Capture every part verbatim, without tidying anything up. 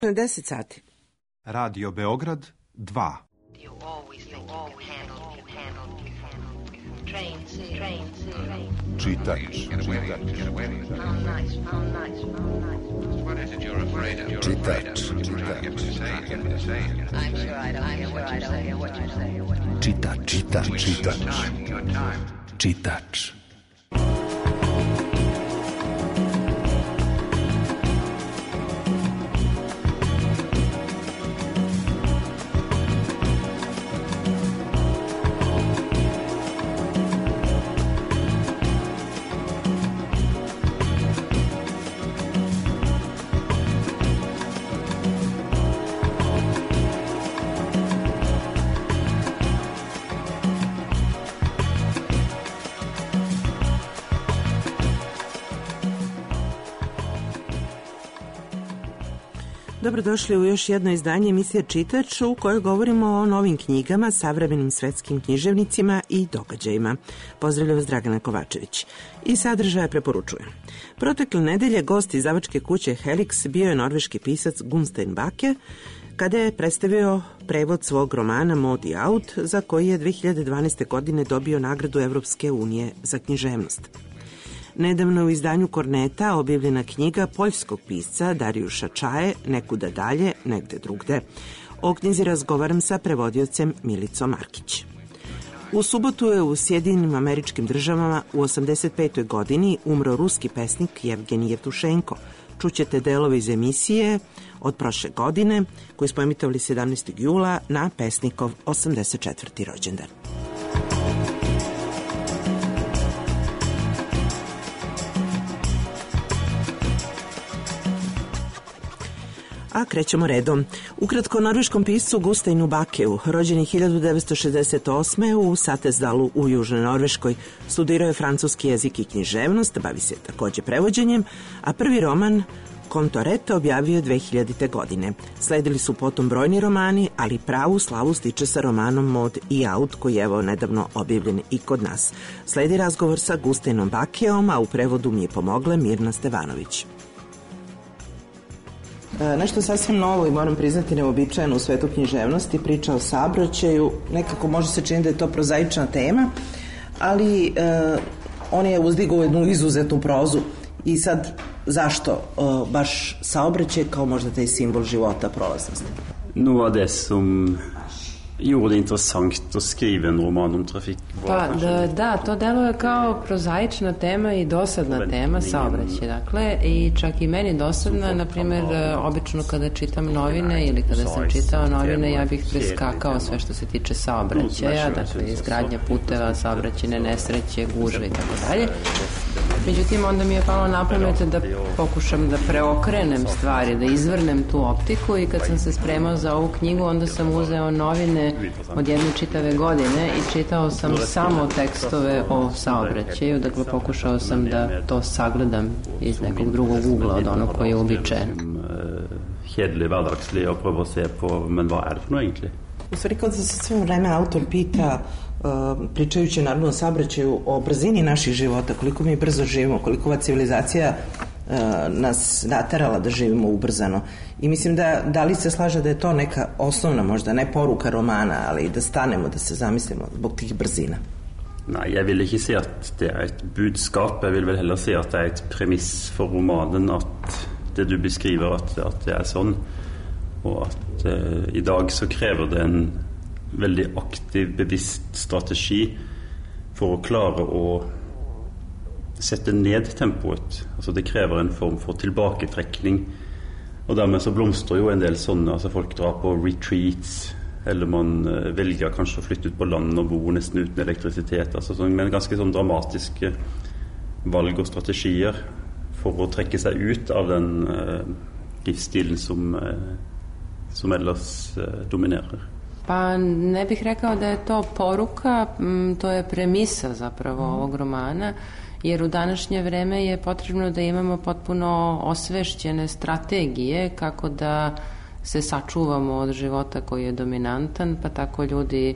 deset sati. Radio Beograd dva. Čitač. Čitač. Čitač. Čitač. Čitač. Čitač. Dobrodošli u još jedno izdanje emisije Čitač u kojoj govorimo o novim knjigama, savremenim svetskim književnicima i događajima. Pozdravlja vas Dragana Kovačević. I sadržaje preporučujem. Protekle nedelje gost izdavačke kuće Helix bio je norveški pisac Gunstein Bake, kada je predstavio prevod svog romana Mod i Out, za koji je dve hiljade dvanaeste. godine dobio nagradu Evropske unije za književnost. Nedavno u izdanju Korneta objavljena knjiga poljskog pisca Dariusza Čaje Nekuda dalje, negde drugde. O knjizi razgovaram sa prevodiocem Milicom Markić. U subotu je u Sjedinjenim Američkim Državama u osamdeset petoj. godini umro ruski pesnik Jevgenij Jevtušenko. Čućete delove iz emisije od prošle godine koju smo emitovali sedamnaestog jula na pesnikov osamdeset četvrti rođendan. A krećemo redom. Ukratko, norveškom piscu Gunsteinu Bakeu, rođeni hiljadu devetsto šezdeset osme. u Satesdalu u Južnoj Norveškoj, studirao je francuski jezik i književnost, bavi se takođe prevođenjem, a prvi roman Kontoreta objavio je dve hiljadite. godine. Sledili su potom brojni romani, ali pravu slavu stiče sa romanom Mod i Out, koji je evo nedavno objavljen i kod nas. Sledi razgovor sa Gunsteinom Bakeom, a u prevodu mi je pomogla Mirna Stevanović. Nešto sasvim novo i moram priznati neobičajeno u svetu književnosti, priča o saobraćaju. Nekako može se činiti da je to prozaična tema, ali e, on je uzdigao jednu izuzetnu prozu. I sad, zašto e, baš saobraćaj kao možda taj simbol života, prolaznosti? Noe av det som gjorde det intressant att skriva en roman om trafik. Pa, da, da, to deluje kao prozaična tema i dosadna tema, saobraćaj, dakle, i čak i meni dosadna, na primjer, obično kada čitam novine ili kada sam čitao novine, ja bih preskakao sve što se tiče saobraćaja, dakle, izgradnja puteva, saobraćajne nesreće, gužve i tako dalje. Međutim, onda mi je palo na pamet da pokušam da preokrenem stvari, da izvrnem tu optiku, i kad sam se spremao za ovu knjigu, onda sam uzeo novine od jedne čitave godine i čitao sam samo tekstove o saobraćaju, dakle pokušao sam da to sagledam iz nekog drugog ugla od onog koji je uobičajen. Kjedelig, hverdagslig og prøve å se på, men hva er det for noe egentlig? U stvari, kada se sve vreme autor pita, uh, pričajući naravno o saobraćaju, o brzini naših života, koliko mi brzo živimo, koliko ova civilizacija uh, nas naterala da živimo ubrzano. I mislim da, da li se slaže da je to neka osnovna, možda ne poruka romana, ali da stanemo, da se zamislimo zbog tih brzina? Nei, jeg vil ikke si at det er et budskap. Jeg vil vel heller si at det er et premiss for romanen, at det du beskriver, at, at det er sånn. Og at eh, i dag så krever det en veldig aktiv, bevisst strategi for å klare å sette ned tempoet. Altså det krever en form for tilbaketrekning. Og dermed så blomstrer jo en del sånne, altså folk drar på retreats, eller man eh, velger kanskje å flytte ut på land og bo nesten uten elektrisitet, altså sånn, men ganske sånn dramatiske valg og strategier for å trekke seg ut av den eh, livsstilen som, eh, som ellers eh, dominerer. Pa ne bih rekao da je to poruka, to je premisa zapravo ovog romana, jer u današnje vreme je potrebno da imamo potpuno osvešćene strategije kako da se sačuvamo od života koji je dominantan, pa tako ljudi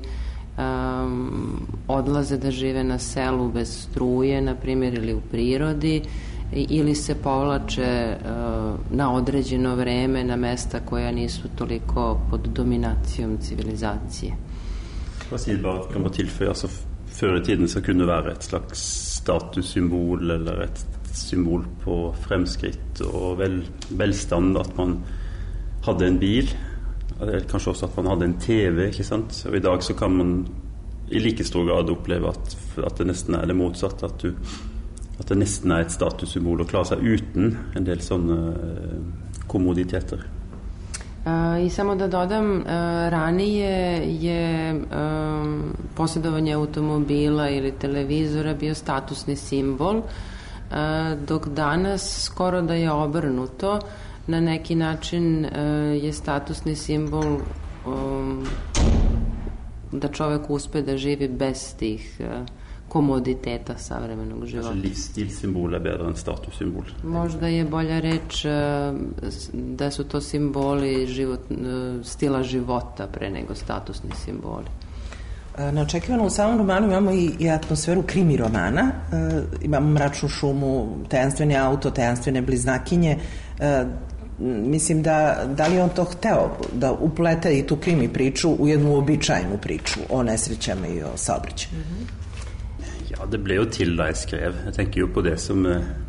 um, odlaze da žive na selu bez struje, na primjer, ili u prirodi, ili se povlače na određeno vreme na mesta koja nisu toliko pod dominacijom civilizacije. Hva sier bare kan man tilføye, altså før i tiden så kunne det være et slags statussymbol eller et symbol på fremskritt og vel, velstand, at man hadde en bil, eller kanskje også at man hadde en T V, ikke sant? Og i dag så kan man i like stor grad oppleve at, at det nesten er det motsatte, at, du, at det nesten er et statussymbol å klare seg uten en del sånne komoditeter. Uh, I samo da dodam, uh, ranije je um, posjedovanje automobila ili televizora bio statusni simbol, uh, dok danas skoro da je obrnuto, na neki način uh, je statusni simbol um, da čovjek uspe da živi bez tih uh, komoditeta savremenog života. Kanskje livsstilsymbol je bedre enn statussymbol? Možda je bolja reč uh, da su to simboli život, uh, stila života pre nego statusni simboli. Neočekivano u samom romanu imamo i, i atmosferu krimi romana. E, imamo mračnu šumu, tajanstveni auto, tajanstvene bliznakinje. E, mislim da, da li je on to hteo da uplete i tu krimi priču u jednu uobičajenu priču o nesrećama i o saobraćaju? Mm-hmm. Ja, det ble jo til da jeg skrev. Jeg tenker jo på det som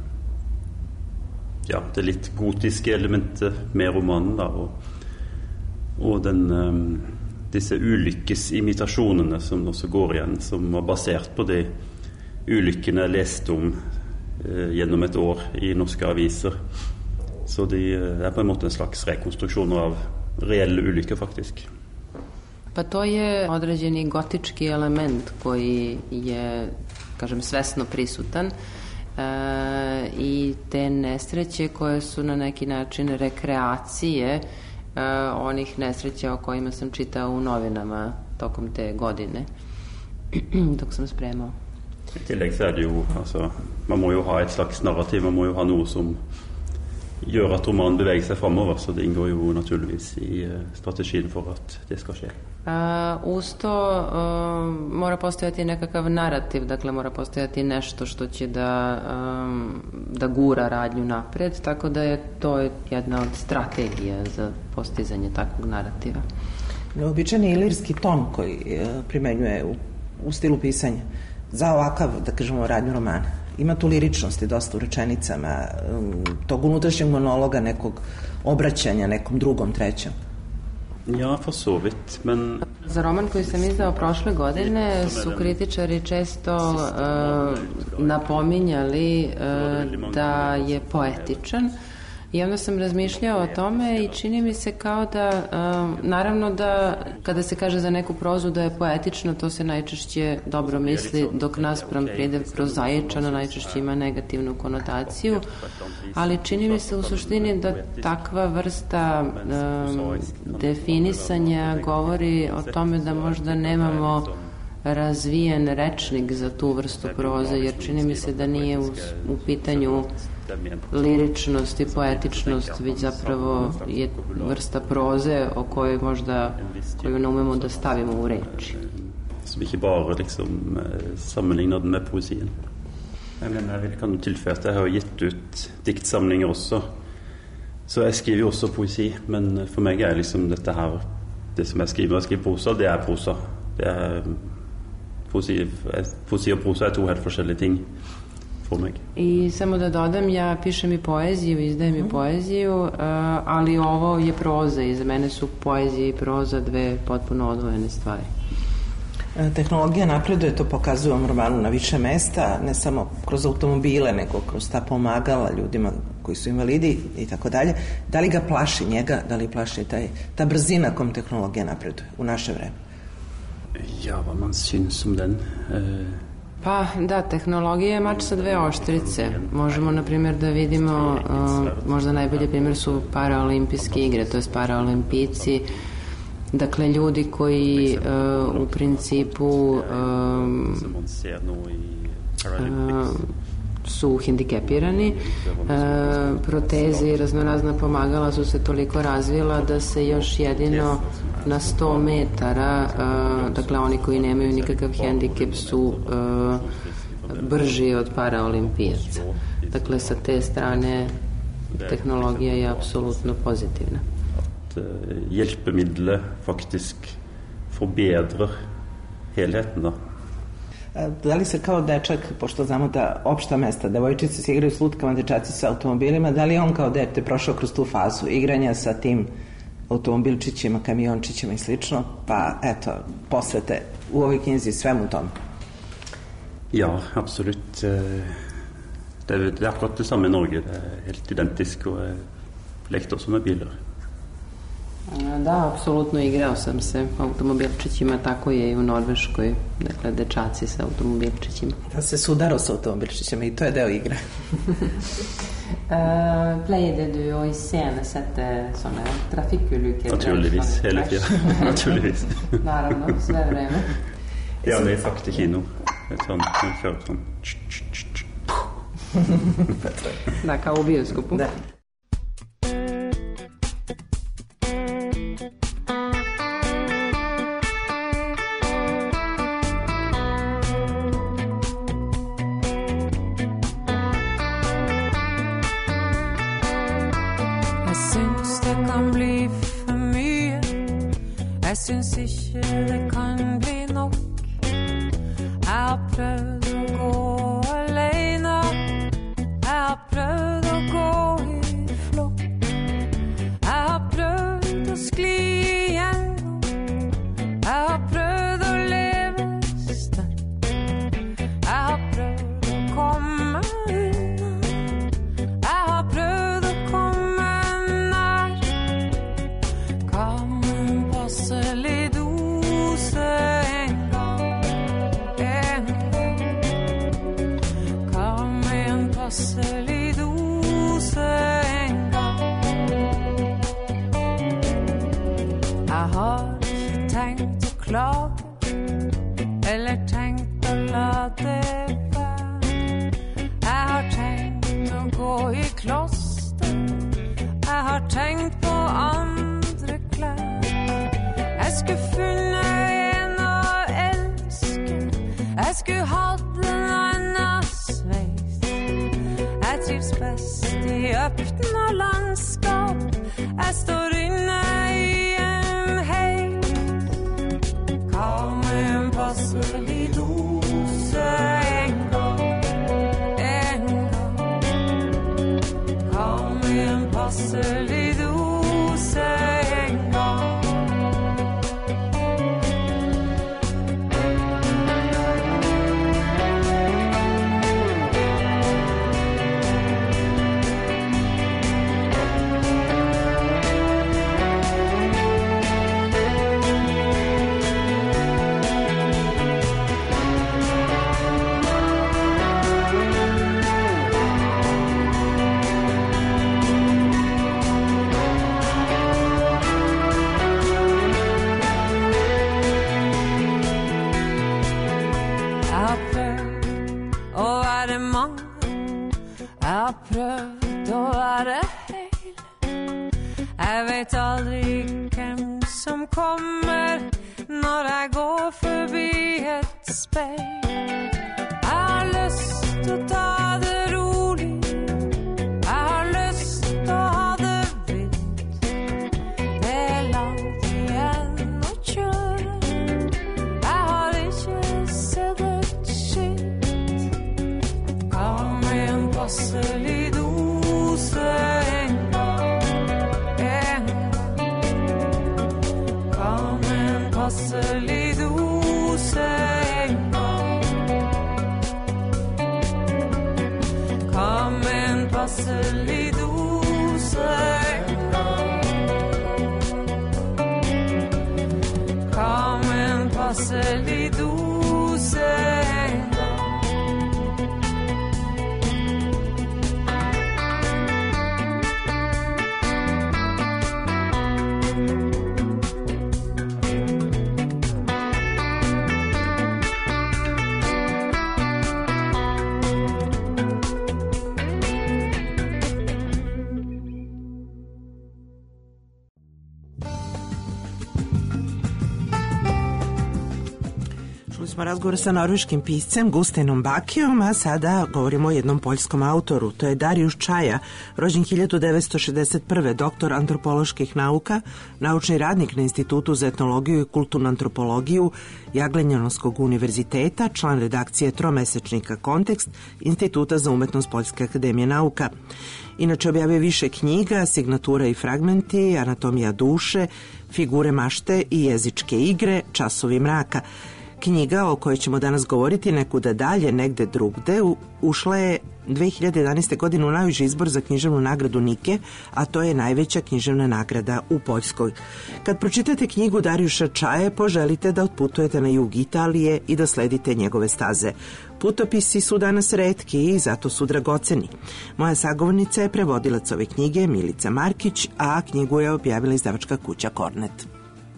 ja, det litt gotiske elementet med romanen da, og, og den um, disse ulykkesimitasjonene som også går igjen, som var basert på de ulykkene jeg leste om eh, gjennom et år i norske aviser. Så de er på en måte en slags rekonstruksjoner av reelle ulykker faktisk. Pa to je određeni gotički element koji je, kažem, svesno prisutan e, i te nesreće koje su na neki način rekreacije e, onih nesreća o kojima sam čitao u novinama tokom te godine dok sam spremao. I tillegg så er det jo, altså, man må jo ha et slags narrativ, man må jo ha noe som gjør at romanen beveger seg fremover, så det inngår jo naturligvis i uh, strategien for at det skal skje. Uh, uz to uh, mora postojati nekakav narativ, dakle mora postojati nešto što će da, um, da gura radnju napred, tako da je to jedna od strategija za postizanje takvog narativa. Neobičan je ilirski ton koji uh, primenjuje u, u stilu pisanja za ovakav, da kažemo, radnju romana. Ima tu liričnosti dosta u rečenicama, tog unutrašnjeg monologa, nekog obraćanja nekom drugom, trećem. Ja, for så vidt, men... Za roman koji sam izdao prošle godine su kritičari često uh, napominjali uh, da je poetičan. I onda sam razmišljao o tome i čini mi se kao da, um, naravno da kada se kaže za neku prozu da je poetično, to se najčešće dobro misli, dok naspram pridev prozaičano najčešće ima negativnu konotaciju, ali čini mi se u suštini da takva vrsta um, definisanja govori o tome da možda nemamo razvijen rečnik za tu vrstu proze, jer čini mi se da nije u, u pitanju liričnost i poetičnost, već zapravo je vrsta proze o kojoj možda koju ne umemo da stavimo u reči. Som ikke bare liksom sammenligner den med poesien. Men jeg kan tilføye at jeg har gitt ut diktsamlinger også, så jeg skriver jo også poesi, men for meg er liksom dette her, det som jeg skriver, jeg skriver prosa, det er prosa. Det er poesi, poesi og prosa er to helt forskjellige ting. I samo da dodam, ja pišem i poeziju, izdajem i poeziju, ali ovo je proza i za mene su poezija i proza dve potpuno odvojene stvari. Tehnologija napreduje, to pokazuje u romanu na više mesta, ne samo kroz automobile, nego kroz ta pomagala ljudima koji su invalidi i tako dalje. Da li ga plaši njega, da li plaši taj, ta brzina kom tehnologija napreduje u naše vreme? Ja, vad man syns om den... Uh... Pa da, tehnologija je mač sa dve oštrice. Možemo, na primjer, da vidimo, uh, možda najbolji primjer su paraolimpijske igre, to je paraolimpijci, dakle ljudi koji uh, u principu um, uh, su hendikepirani, uh, proteze i raznorazna pomagala su se toliko razvila da se još jedino na sto metara, uh, dakle oni koji nemaju nikakav hendikep su uh, brži od paraolimpijaca. Dakle, sa te strane teknologija je apsolutno pozitivna. At uh, hjelpemiddelet faktisk forbedrer helheten, da. Da li se kao dečak, pošto znamo da opšta mesta, devojčice se igraju s lutkama, dečaci sa automobilima, da li on kao dete prošao kroz tu fazu igranja sa tim automobilčićima, kamiončićima i slično, pa eto, posvete u ovoj knjizi svemu tome? Ja, absolutt. Det er, det er akkurat det samme i Norge. Det er helt identisk, og jeg lekte også med biler. Da, apsolutno igrao sam se automobilčićima, tako je i u Norveškoj, dakle dečaci sa automobilčićima. Da se sudarao sa automobilčićima i to je deo igre. uh, Pleide du å iscenesette sånne trafikkulykker? Naturligvis, hele tiden. Naturligvis. Naravno, sve vreme. Ja, det er sakte kino. Et sånt, man kjører sånn. Da, kao u bioskopu. Da. Jeg syns ikke det kan bli nok. Jeg har prøvd å gå alene. Jeg har prøvd å gå i flokk. Jeg har prøvd å skli igjennom. Jeg har prøvd å leve sterkt. Jeg har prøvd å komme unna. Jeg har prøvd å komme nær. Kan passelig dose en gang, en gang. Kan en passelig dose en gang. Jeg har ikke tenkt å klage, eller tenkt å la det være. Jeg har tenkt å gå i kloster. Jeg har tenkt på andre klær. Jeg skulle funnet en å elske. Jeg skulle hatt en annen sveis. Jeg trives best i øppna landskap. Jeg står inne i en heis. Kan en passelig dose en gang, en gang. Kan en passelig dose en gang. Jeg har prøvd å være heil. Jeg vet aldri hvem som kommer når jeg går forbi et speil. Jeg har lyst til å ta det rolig. Jeg har lyst til å ha det vilt. Det er langt igjen å kjøre. Jeg har ikke sett et skilt. Kan en passelig dose en gang, en gang. Kan en passelig dose en gang. Kan en passelig dose en gang. Kan en passelig dose en gang. Čuli smo razgovor sa norveškim piscem Gusteinom Bakijom, a sada govorimo o jednom poljskom autoru. To je Darijuš Čaja, rođen hiljadu devetsto šezdeset prve, doktor antropoloških nauka, naučni radnik na Institutu za etnologiju i kulturnu antropologiju Jagellonskog univerziteta, član redakcije tromesečnika Kontekst Instituta za umetnost Poljske akademije nauka. Inače objavio više knjiga, Signatura i fragmenti, Anatomija duše, Figure mašte i jezičke igre, Časovi mraka. Knjiga o kojoj ćemo danas govoriti, Nekuda dalje, negde drugde, ušla je dve hiljade jedanaeste. godine u najviši izbor za književnu nagradu Nike, a to je najveća književna nagrada u Poljskoj. Kad pročitate knjigu Darijuša Čaje, poželite da otputujete na jug Italije i da sledite njegove staze. Putopisi su danas retki i zato su dragoceni. Moja sagovornica je prevodilac ove knjige Milica Markić, a knjigu je objavila izdavačka kuća Kornet.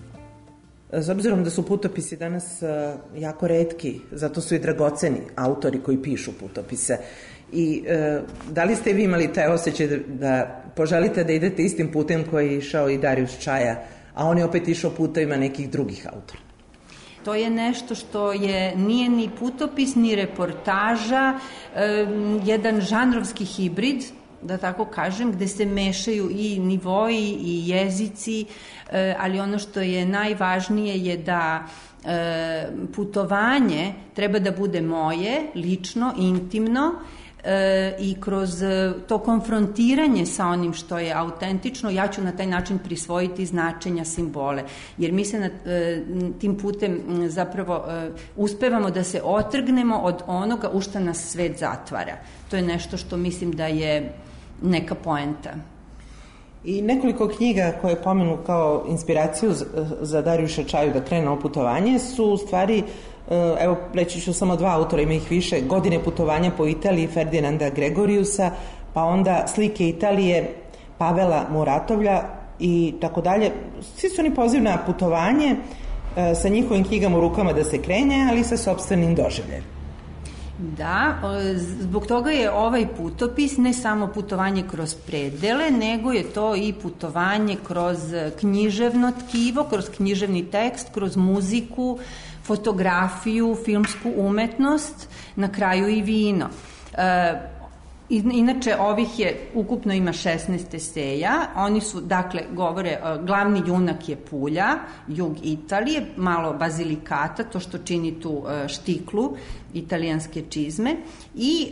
S obzirom da su putopisi danas jako retki, zato su i dragoceni autori koji pišu putopise. I e, da li ste vi imali taj osjećaj da, da poželite da idete istim putem koji je išao i Darijuš Čaja, a on je opet išao putovima nekih drugih autora? To je nešto što je, nije ni putopis, ni reportaža, e, jedan žanrovski hibrid, da tako kažem, gde se mešaju i nivoji i jezici, e, ali ono što je najvažnije je da e, putovanje treba da bude moje, lično, intimno, e, i kroz to konfrontiranje sa onim što je autentično, ja ću na taj način prisvojiti značenja, simbole. Jer mi se na, e, tim putem zapravo e, uspevamo da se otrgnemo od onoga u šta nas svet zatvara. To je nešto što mislim da je neka poenta. I nekoliko knjiga koje pomenu kao inspiraciju za Darijuša Čaju da krene o putovanje su u stvari, evo reći ću samo dva autora, ima ih više, Godine putovanja po Italiji Ferdinanda Gregoriusa, pa onda Slike Italije Pavela Muratovlja i tako dalje. Svi su oni poziv na putovanje sa njihovim knjigama u rukama da se krene, ali sa sopstvenim doživljajem. Da, zbog toga je ovaj putopis ne samo putovanje kroz predele, nego je to i putovanje kroz književno tkivo, kroz književni tekst, kroz muziku, fotografiju, filmsku umetnost, na kraju i vino. E, Inače, ovih je, ukupno ima šesnaest eseja, oni su, dakle, govore, glavni junak je Pulja, jug Italije, malo bazilikata, to što čini tu štiklu, italijanske čizme, i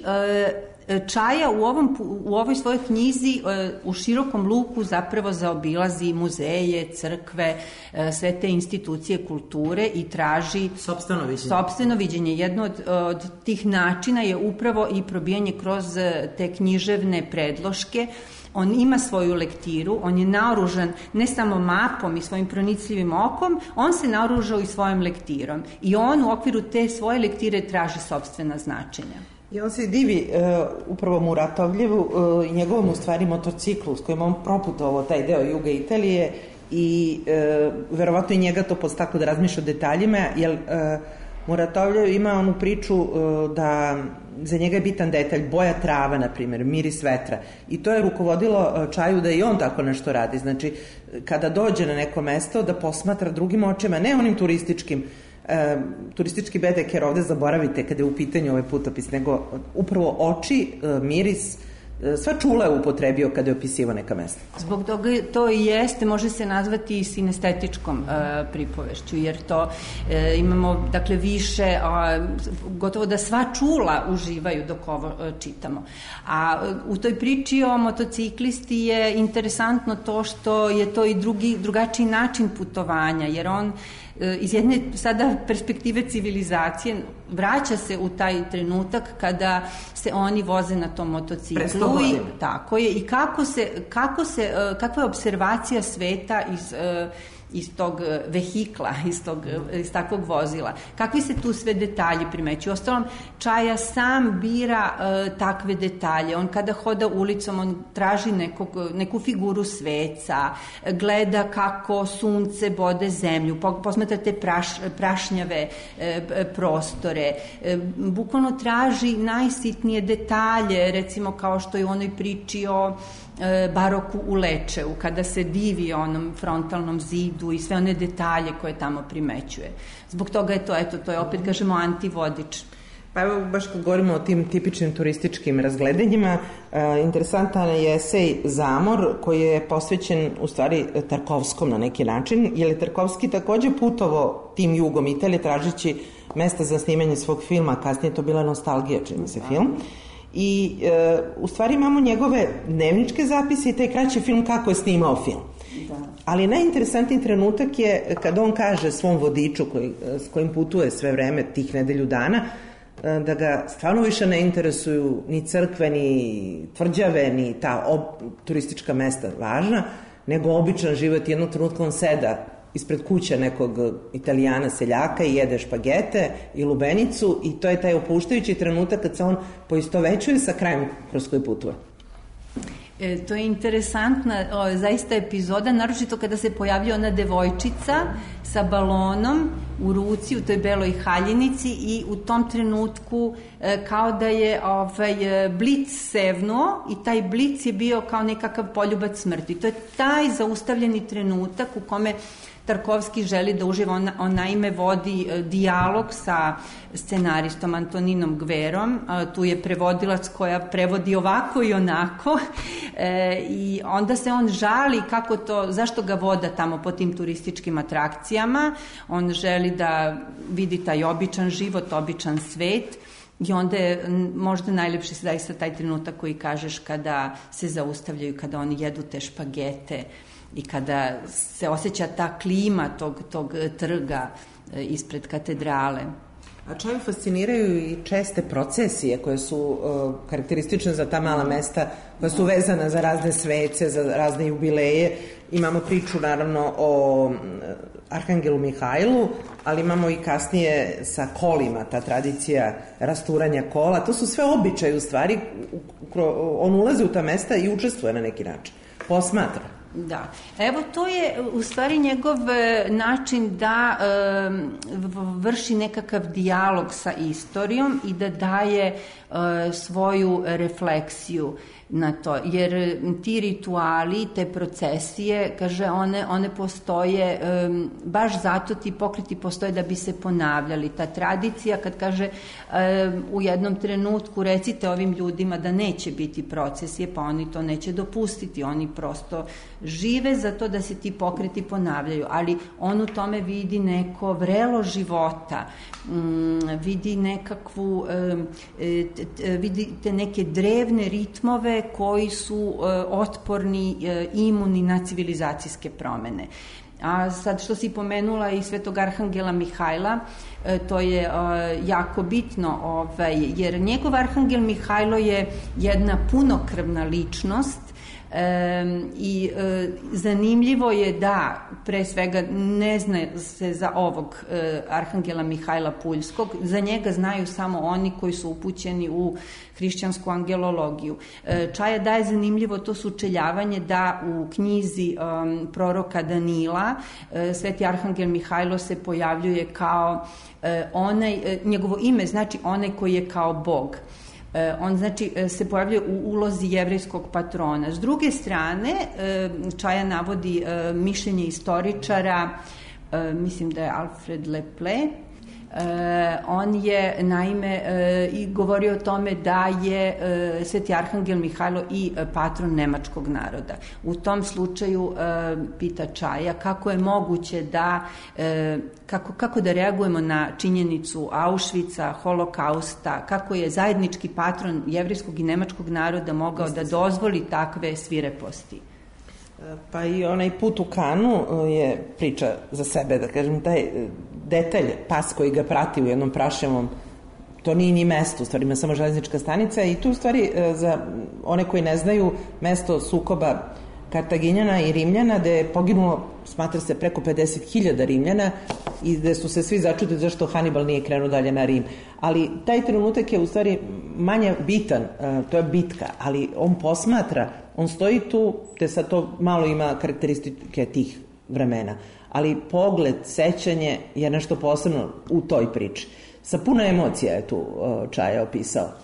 Čaja u, ovom, u ovoj svojoj knjizi u širokom luku zapravo zaobilazi muzeje, crkve, sve te institucije kulture i traži sopstveno viđenje. Sopstveno viđenje. Jedno od, od tih načina je upravo i probijanje kroz te književne predloške. On ima svoju lektiru, on je naoružan ne samo mapom i svojim pronicljivim okom, on se naoružao i svojom lektirom. I on u okviru te svoje lektire traži sopstvena značenja. I on se divi uh, upravo Muratovljevu uh, i njegovom u stvari motociklu s kojim on proputovao taj deo juga Italije i uh, verovatno i njega to podstaklo da razmišlja o detaljima, jer uh, Muratovljev ima onu priču uh, da za njega je bitan detalj, boja trava, na primjer, miris vetra. I to je rukovodilo uh, Čaju da i on tako nešto radi. Znači, kada dođe na neko mesto, da posmatra drugim očima, ne onim turističkim, E, turistički bedeker ovde zaboravite kada je u pitanju ovaj putopis, nego upravo oči, e, miris, e, sva čula je upotrebio kada je opisivao neka mesta. Zbog toga to i jeste, može se nazvati i sinestetičkom e, pripovešću, jer to e, imamo, dakle, više, a, gotovo da sva čula uživaju dok ovo e, čitamo. A u toj priči o motociklisti je interesantno to što je to i drugi, drugačiji način putovanja, jer on iz jedne sada perspektive civilizacije vraća se u taj trenutak kada se oni voze na tom motociklu i tako je i kako se, kako se, kakva je observacija sveta iz iz tog vehikla, iz, tog, iz takvog vozila. Kakvi se tu sve detalji primećuju? Ostalom, Čaja sam bira uh, takve detalje. On kada hoda ulicom, on traži nekog, neku figuru sveca, gleda kako sunce bode zemlju, posmatrate praš, prašnjave e, prostore, e, bukvalno traži najsitnije detalje, recimo kao što je u onoj priči o e, baroku u Lečeu, kada se divi onom frontalnom zidu i sve one detalje koje tamo primećuje. Zbog toga je to, eto, to je opet, kažemo, antivodič. Pa evo, baš kad govorimo o tim tipičnim turističkim razgledanjima, e, interesantan je esej Zamor, koji je posvećen u stvari Tarkovskom na neki način, jer je Tarkovski takođe putovao tim jugom Italije tražići mesta za snimanje svog filma, kasnije to bila Nostalgija, čini se film. I e, u stvari imamo njegove dnevničke zapise i taj kraći film kako je snimao film. Da. Ali najinteresantniji trenutak je kada on kaže svom vodiču koji, s kojim putuje sve vreme tih nedelju dana, da ga stvarno više ne interesuju ni crkve, ni tvrđave, ni ta ob, turistička mesta važna, nego običan život. Jednog trenutka on seda ispred kuće nekog Italijana seljaka i jede špagete i lubenicu i to je taj opuštajući trenutak kad se on poistovećuje sa krajem kroz koji putuje. E, to je interesantna o, zaista epizoda, naročito kada se pojavlja ona devojčica sa balonom u ruci u toj beloj haljinici i u tom trenutku e, kao da je ovaj, e, blic sevnuo i taj blic je bio kao nekakav poljubac smrti. To je taj zaustavljeni trenutak u kome Tarkovski želi da uživa, on, on naime vodi e, dijalog sa scenaristom Antoninom Gverom, e, tu je prevodilac koja prevodi ovako i onako e, i onda se on žali kako to, zašto ga voda tamo po tim turističkim atrakcijama, on želi da vidi taj običan život, običan svet. I onda je možda najlepši zaista taj trenutak koji kažeš kada se zaustavljaju, kada oni jedu te špagete i kada se osjeća ta klima tog, tog trga ispred katedrale. A čovjek fasciniraju i česte procesije koje su uh, karakteristične za ta mala mesta, koja su vezana za razne svece, za razne jubileje. Imamo priču naravno o Arhangelu Mihajlu, ali imamo i kasnije sa kolima, ta tradicija rasturanja kola. To su sve običaje u stvari, on ulazi u ta mesta i učestvuje na neki način, posmatra. Da, evo to je u stvari njegov način da e, vrši nekakav dijalog sa istorijom i da daje e, svoju refleksiju na to, jer ti rituali, te procesije, kaže, one, one postoje, e, baš zato ti pokreti postoje da bi se ponavljali. Ta tradicija, kad kaže e, u jednom trenutku recite ovim ljudima da neće biti procesije, pa oni to neće dopustiti, oni prosto žive za to da se ti pokreti ponavljaju, ali on u tome vidi neko vrelo života, mm, vidi nekakvu, e, e, vidite neke drevne ritmove koji su e, otporni, e, imuni na civilizacijske promene. A sad što si pomenula i svetog Arhangela Mihajla, e, to je e, jako bitno, ovaj, jer njegov Arhangel Mihajlo je jedna punokrvna ličnost. E, i e, zanimljivo je da pre svega ne zna se za ovog e, Arhangela Mihajla Puljskog, za njega znaju samo oni koji su upućeni u hrišćansku angelologiju. E, Čaja daje zanimljivo to sučeljavanje da u knjizi um, proroka Danila e, sveti Arhangel Mihajlo se pojavljuje kao e, onaj, e, njegovo ime znači onaj koji je kao Bog. On znači se pojavljuje u ulozi jevrejskog patrona. S druge strane, Čaja navodi mišljenje istoričara, mislim da je Alfred Leple, on je naime i govorio o tome da je sveti Arhangel Mihajlo i patron nemačkog naroda. U tom slučaju pita Čaja kako je moguće da kako, kako da reagujemo na činjenicu Auschwitza, holokausta, kako je zajednički patron jevrejskog i nemačkog naroda mogao da dozvoli takve svireposti. Pa i onaj put u Kanu je priča za sebe, da kažem, taj detalj, pas koji ga prati u jednom praševom, to nije ni mesto, u stvari ima samo železnička stanica i tu u stvari za one koji ne znaju mesto sukoba Kartaginjana i Rimljana, gde je poginulo, smatra se, preko pedeset hiljada Rimljana i gde su se svi začudili zašto Hannibal nije krenuo dalje na Rim. Ali taj trenutak je u stvari manje bitan, to je bitka, ali on posmatra, on stoji tu, te sad to malo ima karakteristike tih vremena, ali pogled, sećanje je nešto posebno u toj priči. Sa puno emocija je tu Čaja opisao.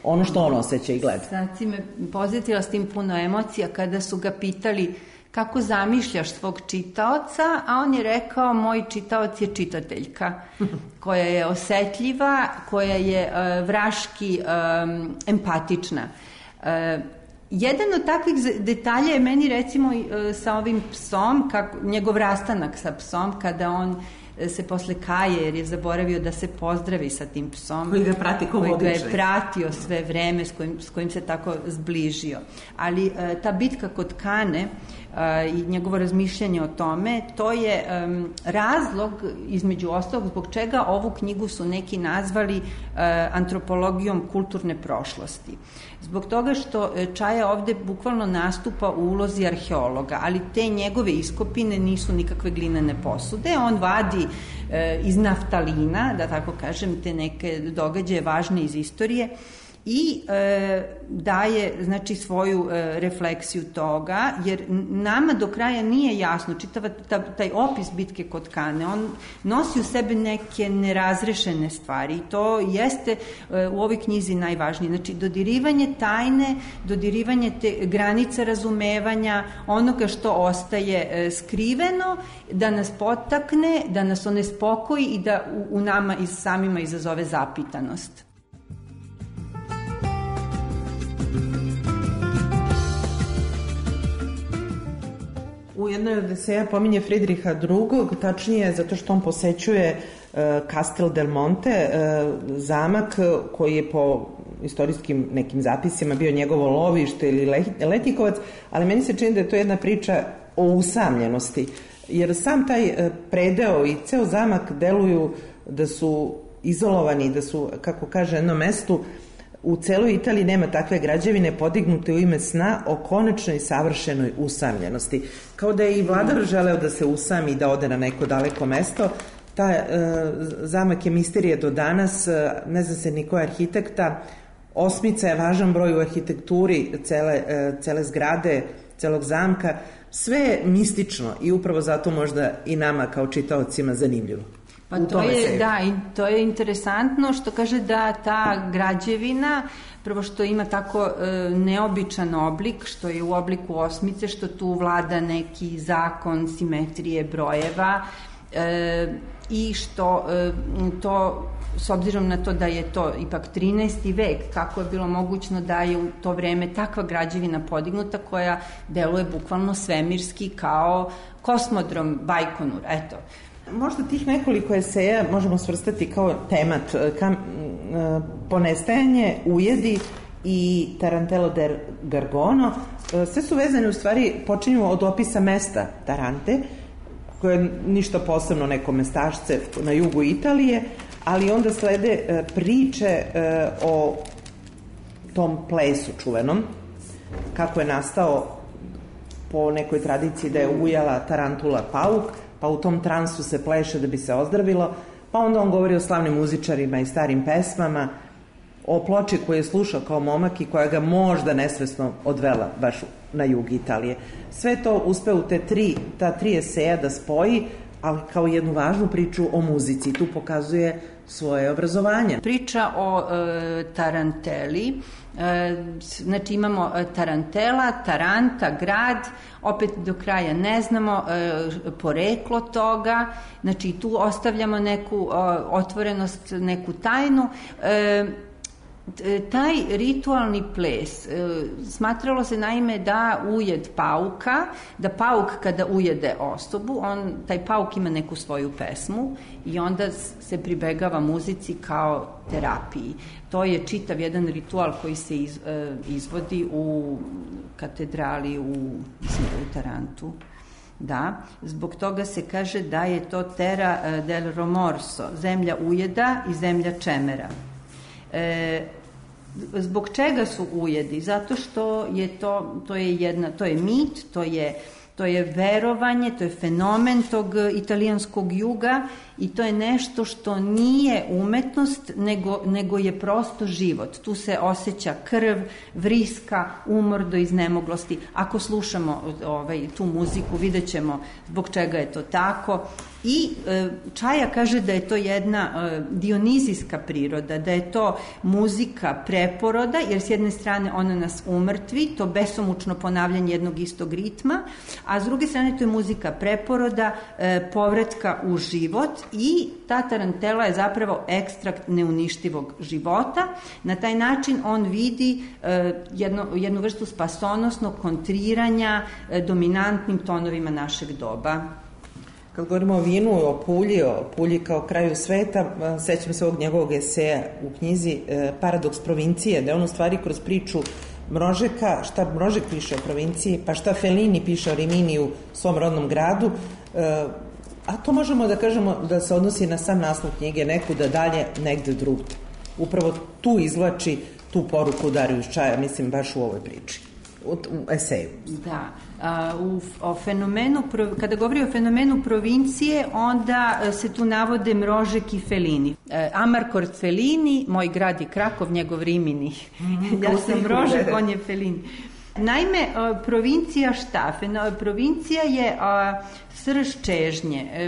ono što on osjeća i gleda. Sad si me posjetila s tim puno emocija kada su ga pitali kako zamišljaš svog čitaoca, a on je rekao moj čitaoc je čitateljka koja je osetljiva, koja je uh, vraški um, empatična. Uh, jedan od takvih detalja je meni recimo uh, sa ovim psom, kako, njegov rastanak sa psom kada on se posle kaje jer je zaboravio da se pozdravi sa tim psom koji ga prati kao koji ga je pratio sve vreme s kojim, s kojim se tako zbližio. Ali e, ta bitka kod Kane e, i njegovo razmišljanje o tome, to je e, razlog između ostalog zbog čega ovu knjigu su neki nazvali e, antropologijom kulturne prošlosti. Zbog toga što Čaja ovde bukvalno nastupa u ulozi arheologa, ali te njegove iskopine nisu nikakve glinene posude. On vadi e, iz naftalina, da tako kažem, te neke događaje važne iz istorije i e, daje znači svoju e, refleksiju toga, jer nama do kraja nije jasno, čitava ta, taj opis bitke kod Kane, on nosi u sebe neke nerazrešene stvari i to jeste e, u ovoj knjizi najvažnije. Znači, dodirivanje tajne, dodirivanje te granice razumevanja, onoga što ostaje e, skriveno, da nas potakne, da nas onespokoji i da u, u nama i samima izazove zapitanost. U jednoj od eseja pominje Fridriha drugog, tačnije zato što on posećuje uh, Castel del Monte, uh, zamak koji je po istorijskim nekim zapisima bio njegovo lovište ili letikovac, ali meni se čini da je to jedna priča o usamljenosti, jer sam taj uh, predeo i ceo zamak deluju da su izolovani, da su, kako kaže jedno mestu, u celoj Italiji nema takve građevine podignute u ime sna o konačnoj savršenoj usamljenosti. Kao da je i vladar želeo da se usami i da ode na neko daleko mesto. Ta e, zamak je misterija do danas, ne zna se ni ko je arhitekta. Osmica je važan broj u arhitekturi cele, e, cele zgrade, celog zamka. Sve je mistično i upravo zato možda i nama kao čitaocima zanimljivo. Pa to je, da, i to je interesantno što kaže da ta građevina, prvo što ima tako e, neobičan oblik, što je u obliku osmice, što tu vlada neki zakon simetrije brojeva e, i što e, to, s obzirom na to da je to ipak trinaesti vek, kako je bilo mogućno da je u to vreme takva građevina podignuta koja deluje bukvalno svemirski kao kosmodrom Bajkonur, eto. Možda tih nekoliko eseja možemo svrstati kao temat, kam, ponestajanje, ujedi i Tarantello del Gargono. Sve su vezane, u stvari počinju od opisa mesta Tarante, koje je ništa posebno, neko mestašce na jugu Italije, ali onda slede priče o tom plesu čuvenom, kako je nastao po nekoj tradiciji da je ujala tarantula pauk, pa u tom transu se pleše da bi se ozdravilo, pa onda on govori o slavnim muzičarima i starim pesmama, o ploči koju je slušao kao momak i koja ga možda nesvesno odvela baš na jug Italije. Sve to uspe u te tri, ta tri eseja da spoji, ali kao jednu važnu priču o muzici. Tu pokazuje svoje obrazovanje. Priča o e, Taranteli, e, znači imamo Tarantela, Taranta, grad, opet do kraja ne znamo e, poreklo toga, znači tu ostavljamo neku e, otvorenost, neku tajnu. E, taj ritualni ples, smatralo se naime da ujed pauka, da pauk kada ujede osobu, on, taj pauk ima neku svoju pesmu i onda se pribegava muzici kao terapiji. To je čitav jedan ritual koji se iz, izvodi u katedrali u, u Tarantu. Da, zbog toga se kaže da je to terra del romorso, zemlja ujeda i zemlja čemera. E, zbog čega su ujedi? Zato što je to, to je jedna, to je mit, to je, to je verovanje, to je fenomen tog italijanskog juga i to je nešto što nije umetnost, nego, nego je prosto život. Tu se osjeća krv, vriska, umor do iznemoglosti. Ako slušamo ovaj, tu muziku, vidjet ćemo zbog čega je to tako. I e, Čaja kaže da je to jedna e, dionizijska priroda, da je to muzika preporoda, jer s jedne strane ona nas umrtvi, to besomučno ponavljanje jednog istog ritma, a s druge strane to je muzika preporoda, e, povratka u život i ta tarantela je zapravo ekstrakt neuništivog života. Na taj način on vidi e, jedno, jednu vrstu spasonosnog kontriranja e, dominantnim tonovima našeg doba. Kad govorimo o vinu, o Pulji, o Pulji kao kraju sveta, sećam se ovog njegovog eseja u knjizi Paradoks provincije, da je on u stvari kroz priču Mrožeka, šta Mrožek piše o provinciji, pa šta Fellini piše o Rimini u svom rodnom gradu, a to možemo da kažemo da se odnosi na sam naslov knjige, nekuda dalje, negde drugde. Upravo tu izvlači tu poruku Darius Čaja, mislim, baš u ovoj priči, u eseju. Da. U, o fenomenu, kada govori o fenomenu provincije, onda se tu navode Mrožek i Fellini. Amarcord Fellini, moj grad je Krakov, njegov Rimini. Ja sam Mrožek, on je Fellini. Naime, provincija šta? Provincija je srž čežnje,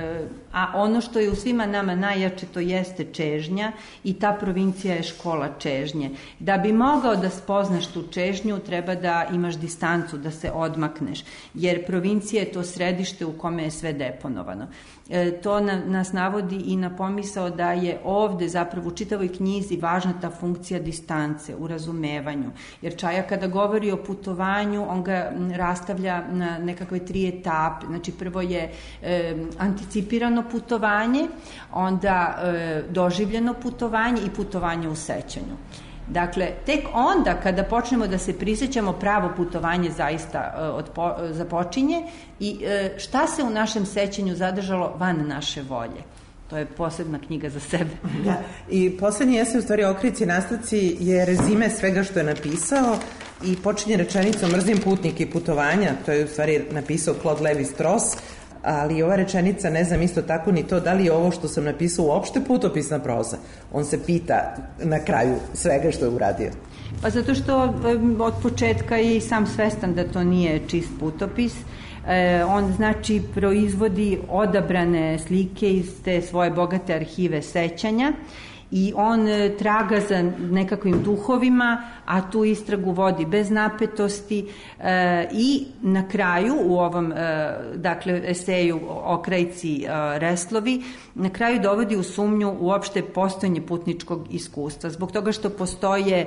a ono što je u svima nama najjače to jeste čežnja i ta provincija je škola čežnje. Da bi mogao da spoznaš tu čežnju, treba da imaš distancu, da se odmakneš, jer provincija je to središte u kome je sve deponovano. To nas navodi i na pomisao da je ovde zapravo u čitavoj knjizi važna ta funkcija distance u razumevanju, jer Čaja kada govori o putovanju, on ga rastavlja na nekakve tri etape. Znači prvo je e, anticipirano putovanje, onda e, doživljeno putovanje i putovanje u sećanju. Dakle, tek onda kada počnemo da se prisjećamo, pravo putovanje zaista e, odpo, e, započinje i e, šta se u našem sećanju zadržalo van naše volje. To je posebna knjiga za sebe. Da. I poslednji esej, u stvari Okrici nastavci, je rezime svega što je napisao i počinje rečenicom mrzim putnike i putovanja, to je u stvari napisao Claude Lévi-Strauss, ali ova rečenica, ne znam isto tako ni to, da li je ovo što sam napisao uopšte putopisna proza. On se pita na kraju svega što je uradio. Pa zato što od početka je i sam svestan da to nije čist putopis. E, on znači proizvodi odabrane slike iz te svoje bogate arhive sećanja i on traga za nekakvim duhovima, a tu istragu vodi bez napetosti e, i na kraju u ovom e, dakle eseju Okrajci e, Reslovi na kraju dovodi u sumnju uopšte postojanje putničkog iskustva, zbog toga što postoje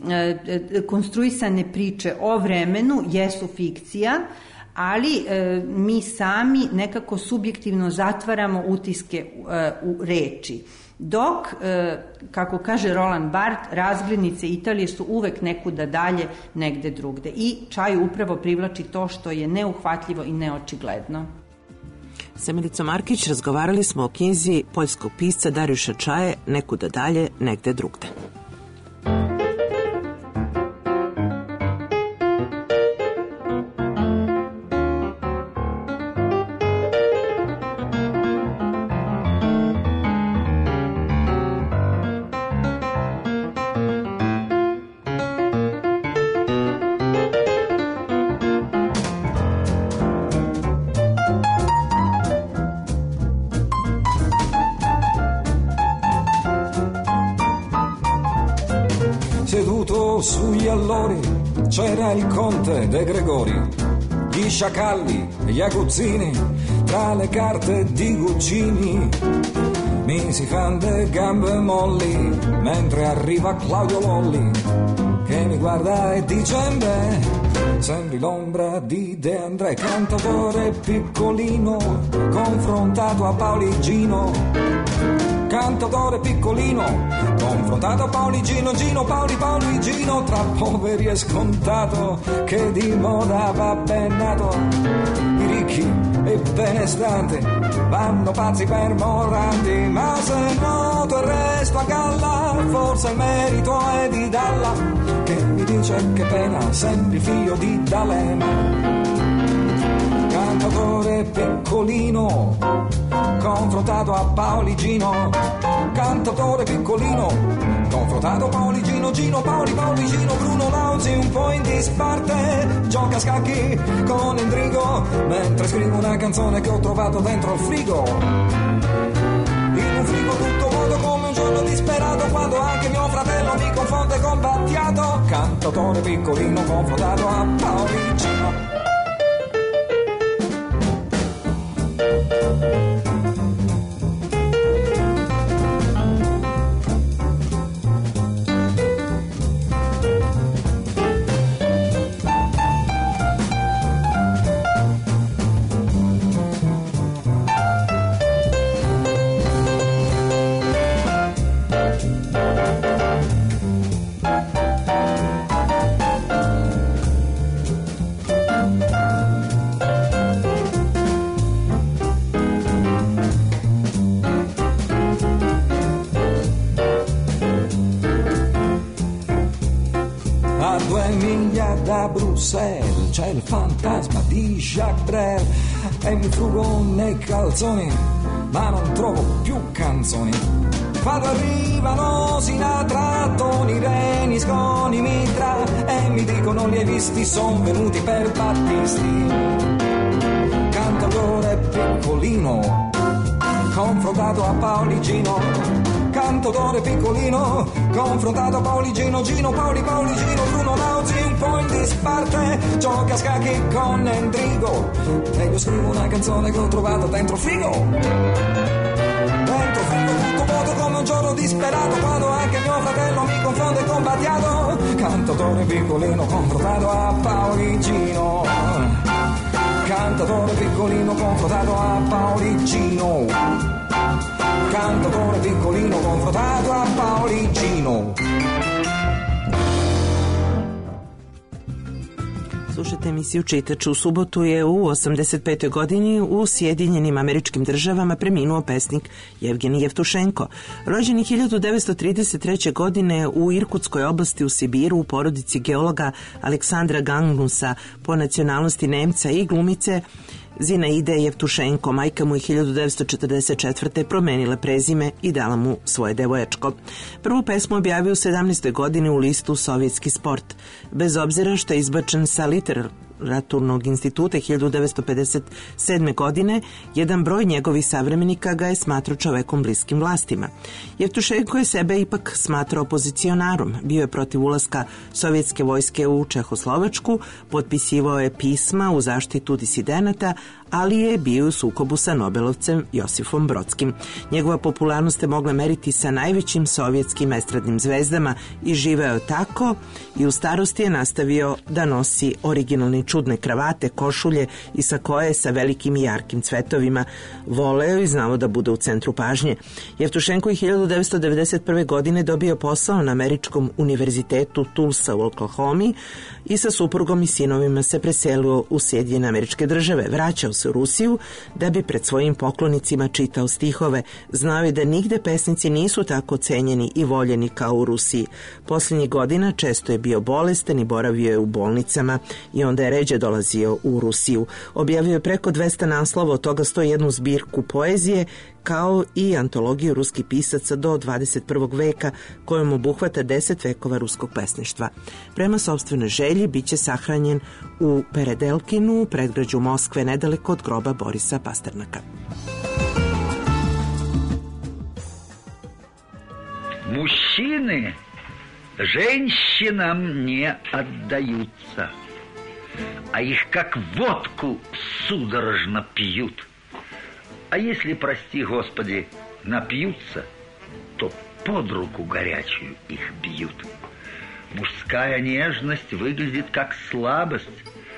e, konstruisane priče o vremenu, jesu fikcija, ali e, mi sami nekako subjektivno zatvaramo utiske e, u reči. Dok, e, kako kaže Roland Barthes, razglednice Italije su uvek nekuda dalje, negde drugde. I Čaju upravo privlači to što je neuhvatljivo i neočigledno. Sa Milicom Markić razgovarali smo o knjizi poljskog pisca Dariuša Čaje Nekuda dalje, negde drugde. Seduto sugli allori c'era il conte De Gregori, gli sciacalli, gli aguzzini, tra le carte di Guccini. Mi si fan de gambe molli mentre arriva Claudio Lolli che mi guarda e dice beh, sembri l'ombra di De André, cantautore piccolino confrontato a Pauligino. Cantautore piccolino confrontato a Pauligino, Gino, Paoli, Pauligino, tra poveri è scontato che di moda va ben nato. I ricchi e benestanti vanno pazzi per Morandi, ma se noto il resto a galla, forse il merito è di Dalla, che mi dice che pena, sempre figlio di D'Alema. cantautore piccolino, confrontato a Pauligino, cantautore piccolino, confrontato a Pauligino, Gino, Paoli, Pauligino, Bruno Lauzi un po' in disparte, gioca a scacchi con Endrigo, mentre scrivo una canzone che ho trovato dentro il frigo. In un frigo tutto vuoto come un giorno disperato, quando anche mio fratello mi confonde con Battiato, cantautore piccolino confrontato a Pauligino. Da Bruxelles c'è il fantasma di Jacques Brel e mi frugo nei calzoni, ma non trovo più canzoni. Quando arrivano Sinatra, Toni, Reni, Sconi, Mitra e mi dicono li hai visti, son venuti per Battisti. Cantautore piccolino, confrontato a Pauligino, cantautore piccolino, confrontato a Pauligino, Gino, Paoli, Pauligino, Bruno Lauzi un po' in disparte, gioca a scacchi con Endrigo, e io scrivo una canzone che ho trovato dentro frigo. Dentro frigo tutto vuoto come un giorno disperato, quando anche mio fratello mi confonde con Battiato, cantautore piccolino, confrontato a Pauligino, cantautore piccolino, confrontato a Pauligino, cantautore piccolino confrontato a Pauligino. Slušajte emisiju Čitač. U subotu je u osamdeset petoj godini u Sjedinjenim Američkim Državama preminuo pesnik Jevgenij Jevtušenko. Rođen hiljadu devetsto trideset treće. godine u Irkutskoj oblasti u Sibiru u porodici geologa Aleksandra Gangnusa, po nacionalnosti Nemca, i glumice Zinaide Jevtušenko. Majka mu je hiljadu devetsto četrdeset četvrte. promenila prezime i dala mu svoje devoječko. Prvu pesmu objavio u sedamnaestoj godini u listu Sovjetski sport. Bez obzira što je izbačen sa Literaturnog instituta hiljadu devetsto pedeset sedme. godine, jedan broj njegovih savremenika ga je smatrao čovekom bliskim vlastima. Jevtušenko je sebe ipak smatrao opozicionarom. Bio je protiv ulaska sovjetske vojske u Čehoslovačku, potpisivao je pisma u zaštitu disidenata, ali je bio u sukobu sa Nobelovcem Josifom Brodskim. Njegova popularnost je mogla meriti sa najvećim sovjetskim estradnim zvezdama i živeo tako i u starosti je nastavio da nosi originalne čudne kravate, košulje i sakoje sa velikim i jarkim cvetovima. Voleo i znao da bude u centru pažnje. Jevtušenko je hiljadu devetsto devedeset prve. godine dobio posao na Američkom univerzitetu Tulsa u Oklahomi i sa suprugom i sinovima se preselio u Sjedinjene Američke Države. Vraćao se u Rusiju da bi pred svojim poklonicima čitao stihove. Znao je da nigde pesnici nisu tako cenjeni i voljeni kao u Rusiji. Posljednjih godina često je bio bolestan i boravio je u bolnicama i onda je ređe dolazio u Rusiju. Objavio je preko dvesta naslova, od toga sto jednu zbirku poezije, kao i antologiju ruskih pisaca do dvadeset prvog. veka, kojom obuhvata deset vekova ruskog pesništva. Prema sopstvenoj želji biće sahranjen u Peredelkinu, u predgrađu Moskve, nedaleko od groba Borisa Pasternaka. Мужчины женщинам не отдаются, а их как водку судорожно пьют. А если, прости Господи, напьются, то под руку горячую их бьют. Мужская нежность выглядит как слабость.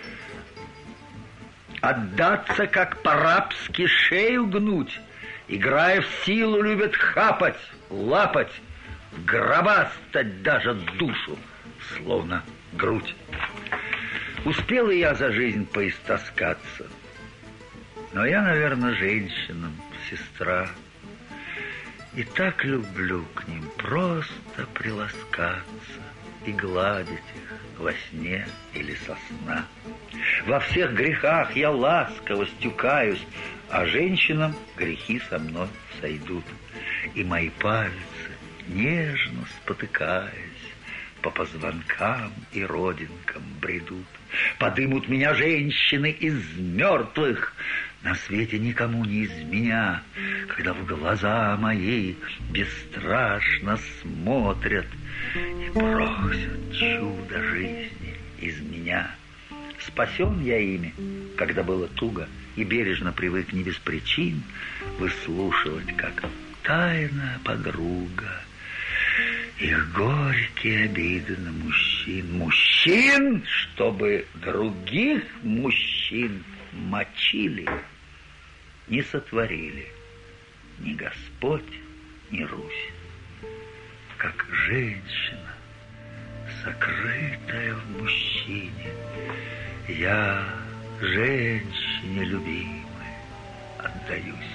Отдаться, как по-рабски шею гнуть, играя в силу, любят хапать, лапать, гробастать даже душу, словно грудь. Успел и я за жизнь поистоскаться, но я, наверное, женщинам сестра. И так люблю к ним просто приласкаться и гладить их во сне или со сна. Во всех грехах я ласково стюкаюсь, а женщинам грехи со мной сойдут. И мои пальцы, нежно спотыкаясь, по позвонкам и родинкам бредут. Подымут меня женщины из мертвых, на свете никому не из меня, когда в глаза мои бесстрашно смотрят и просят чудо жизни из меня. Спасен я ими, когда было туго, и бережно привык не без причин выслушивать, как тайная подруга, их горькие обиды на мужчин. Мужчин, чтобы других мужчин мочили, не сотворили ни Господь, ни Русь. Как женщина, сокрытая в мужчине, я женщине любимой отдаюсь.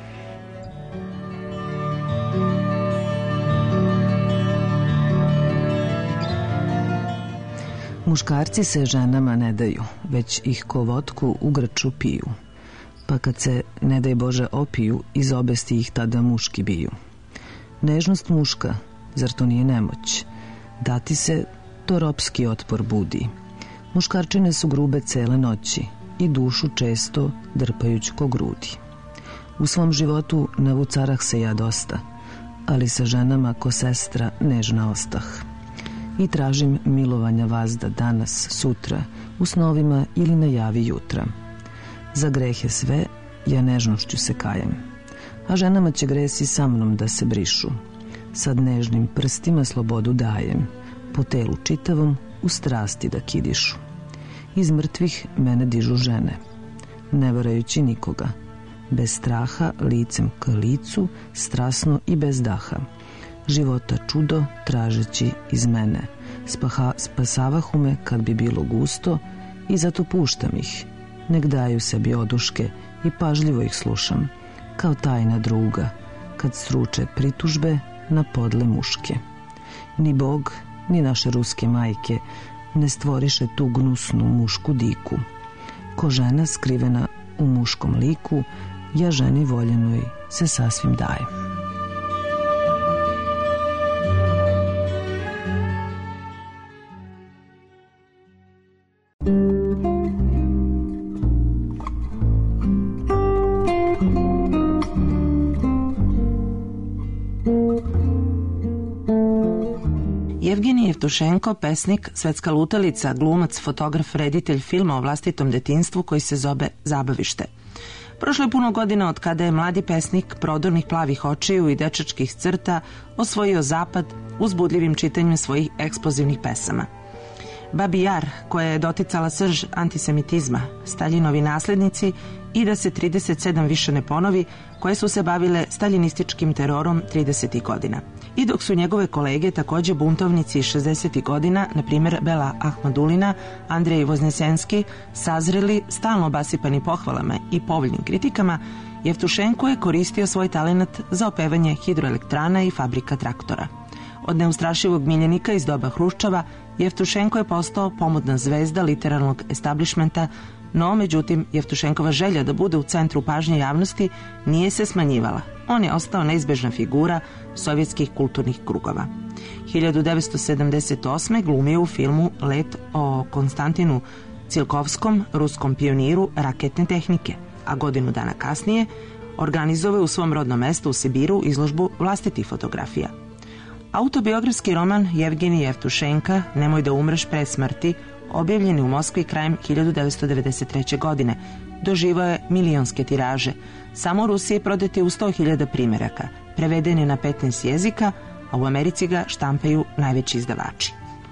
Muškarci se ženama ne daju, već ih ko votku u grču piju. Pa kad se, ne daj Bože, opiju, iz obesti ih tada muški biju. Nežnost muška, zar to nije nemoć? Dati se, to ropski otpor budi. Muškarčine su grube cele noći i dušu često drpajuć ko grudi. U svom životu navucarah se ja dosta, ali sa ženama ko sestra nežna ostah. I tražim milovanja vazda danas, sutra, u snovima ili na javi jutra. Za grehe sve, ja nežnošću se kajem, a ženama će gresi sa mnom da se brišu. Sad nežnim prstima slobodu dajem, po telu čitavom u strasti da kidišu. Iz mrtvih mene dižu žene, ne varajući nikoga, bez straha, licem k licu, strasno i bez daha. Života čudo tražeći iz mene, Spaha, spasavahu me kad bi bilo gusto i zato puštam ih. Nek daju sebi oduške i pažljivo ih slušam, kao tajna druga, kad struče pritužbe na podle muške. Ni Bog, ni naše ruske majke ne stvoriše tu gnusnu mušku diku. Ko žena skrivena u muškom liku, ja ženi voljenoj se sasvim dajem. Jevgenij Jevtušenko, pesnik, svetska lutalica, glumac, fotograf, reditelj filma o vlastitom detinjstvu koji se zove Zabavište. Prošlo je puno godina od kada je mladi pesnik prodornih plavih očiju i dečačkih crta osvojio zapad uzbudljivim čitanjem svojih eksplozivnih pesama. Babi Jar, koja je doticala srž antisemitizma, Staljinovi naslednici i da se trideset sedam više ne ponovi, koje su se bavile staljinističkim terorom tridesetih godina. I dok su njegove kolege, takođe buntovnici iz šezdesetih godina, na primjer Bela Ahmadulina, Andrej Voznesenski, sazreli stalno obasipani pohvalama i povoljnim kritikama, Jevtušenko je koristio svoj talenat za opevanje hidroelektrana i fabrika traktora. Od neustrašivog miljenika iz doba Hruščova, Jevtušenko je postao pomodna zvezda literarnog establishmenta, no, međutim, Jevtušenkova želja da bude u centru pažnje javnosti nije se smanjivala. On je ostao neizbežna figura sovjetskih kulturnih krugova. hiljadu devetsto sedamdeset osme glumio u filmu Let o Konstantinu Cilkovskom, ruskom pioniru raketne tehnike, a godinu dana kasnije organizovao u svom rodnom mestu u Sibiru izložbu vlastitih fotografija. Autobiografski roman Jevgenij Jevtušenka Nemoj da umreš pre smrti, objavljen je u Moskvi krajem hiljadu devetsto devedeset treće. godine. Doživao je milionske tiraže. Samo u Rusiji prodat je u sto hiljada primjeraka, preveden je na petnaest jezika, a u Americi ga štampaju najveći izdavači.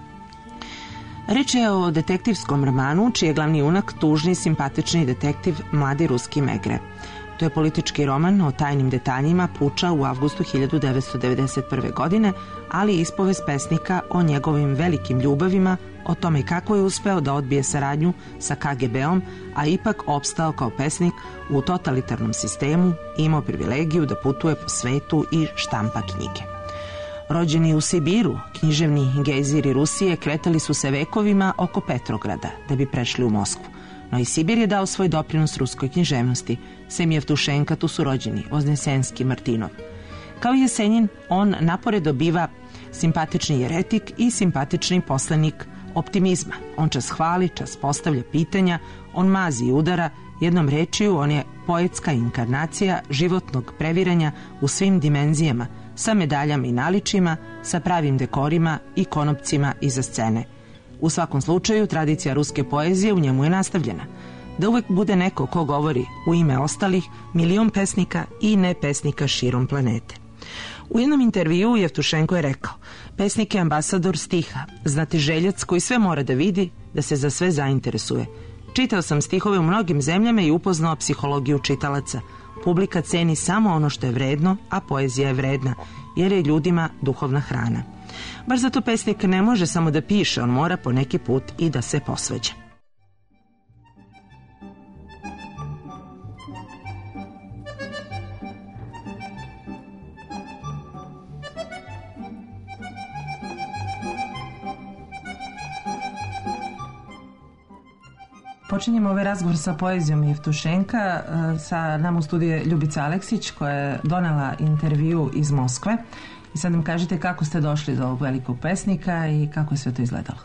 Reč je o detektivskom romanu, čiji je glavni junak tužni, simpatični detektiv mladi ruski Megre. To je politički roman o tajnim detaljima puča u avgustu hiljadu devetsto devedeset prve. godine, ali i ispovest pesnika o njegovim velikim ljubavima, o tome kako je uspeo da odbije saradnju sa K G B-om, a ipak opstao kao pesnik u totalitarnom sistemu i imao privilegiju da putuje po svetu i štampa knjige. Rođeni u Sibiru, književni gejziri Rusije kretali su se vekovima oko Petrograda da bi prešli u Moskvu. No i Sibir je dao svoj doprinos ruskoj književnosti. Sem Jevtušenka tu su rođeni Voznesenski, Martinov. Kao i Jesenjin, on napore dobiva simpatični jeretik i simpatični poslanik optimizma. On čas hvali, čas postavlja pitanja, on mazi i udara, jednom rečiju on je poetska inkarnacija životnog previranja u svim dimenzijama, sa medaljama i naličima, sa pravim dekorima i konopcima iza scene. U svakom slučaju, tradicija ruske poezije u njemu je nastavljena. Da uvek bude neko ko govori u ime ostalih, milion pesnika i ne pesnika širom planete. U jednom intervjuu Jevtušenko je rekao: pesnik je ambasador stiha, znatiželjac koji sve mora da vidi, da se za sve zainteresuje. Čitao sam stihove u mnogim zemljama i upoznao psihologiju čitalaca. Publika ceni samo ono što je vredno, a poezija je vredna, jer je ljudima duhovna hrana. Baš zato pesnik ne može samo da piše, on mora po neki put i da se posveđa. Počinjemo ovaj razgovor sa poezijom Jevtušenka. Sa nama u studiju je Ljubica Aleksić, koja je donela intervju iz Moskve. I sad nam kažete kako ste došli do ovog velikog pesnika i kako je sve to izgledalo.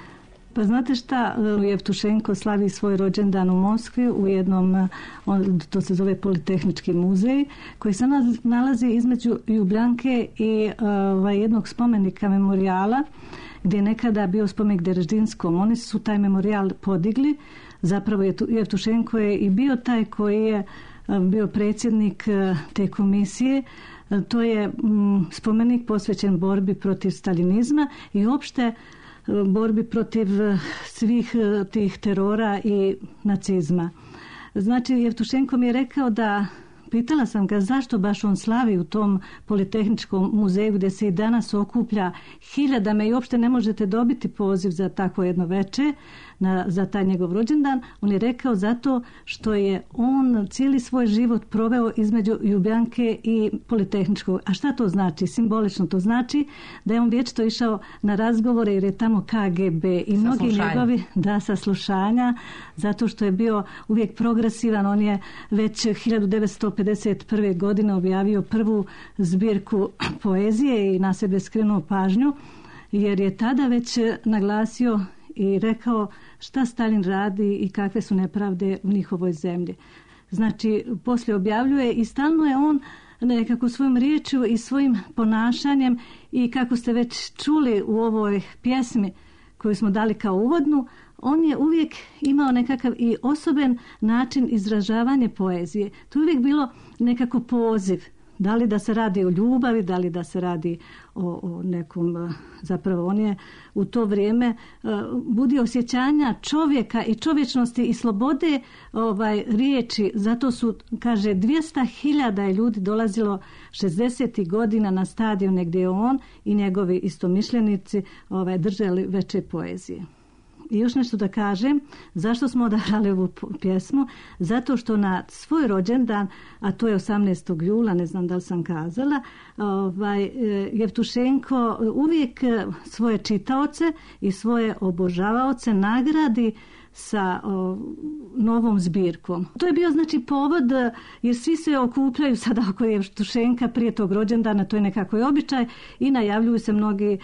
Pa znate šta, Jevtušenko slavi svoj rođendan u Moskvi u jednom, on, to se zove Politehnički muzej, koji se nalazi između Ljubljanke i ovaj, jednog spomenika memorijala, gdje je nekada bio spomenik Dereždinskom. Oni su taj memorijal podigli. Zapravo Jevtušenko je i bio taj koji je bio predsjednik te komisije. To je spomenik posvećen borbi protiv staljinizma i uopšte borbi protiv svih tih terora i nacizma. Znači, Jevtušenko mi je rekao da, pitala sam ga zašto baš on slavi u tom Politehničkom muzeju gdje se i danas okuplja hiljadama i uopšte ne možete dobiti poziv za takvo jedno veče na, za taj njegov rođendan. On je rekao zato što je on cijeli svoj život proveo između Ljubljanke i Politehničkog. A šta to znači? Simbolično to znači da je on vječito išao na razgovore jer je tamo K G B i mnogi njegovi da saslušanja, zato što je bio uvijek progresivan. On je već hiljadu devetsto pedeset prve. godine objavio prvu zbirku poezije i na sebe skrenuo pažnju, jer je tada već naglasio i rekao šta Stalin radi i kakve su nepravde u njihovoj zemlji. Znači, poslije objavljuje i stalno je on nekako svojom riječju i svojim ponašanjem i kako ste već čuli u ovoj pjesmi koju smo dali kao uvodnu, on je uvijek imao nekakav i osoben način izražavanja poezije. To je uvijek bilo nekako poziv. Da li da se radi o ljubavi, da li da se radi o, o nekom, zapravo on je u to vrijeme uh, budio osjećanja čovjeka i čovječnosti i slobode ovaj, riječi. Zato su, kaže, dvjesto hiljada je ljudi dolazilo šezdesetih godina na stadion gdje je on i njegovi istomišljenici ovaj, držali veče poezije. I još nešto da kažem, zašto smo odabrali ovu pjesmu? Zato što na svoj rođendan, a to je osamnaestog jula, ne znam da li sam kazala, ovaj, Jevtušenko uvijek svoje čitaoce i svoje obožavaoce nagradi sa o, novom zbirkom. To je bio znači povod, jer svi se okupljaju sada oko Jevtušenka prije tog rođendana, to je nekako običaj i najavljuju se mnogi.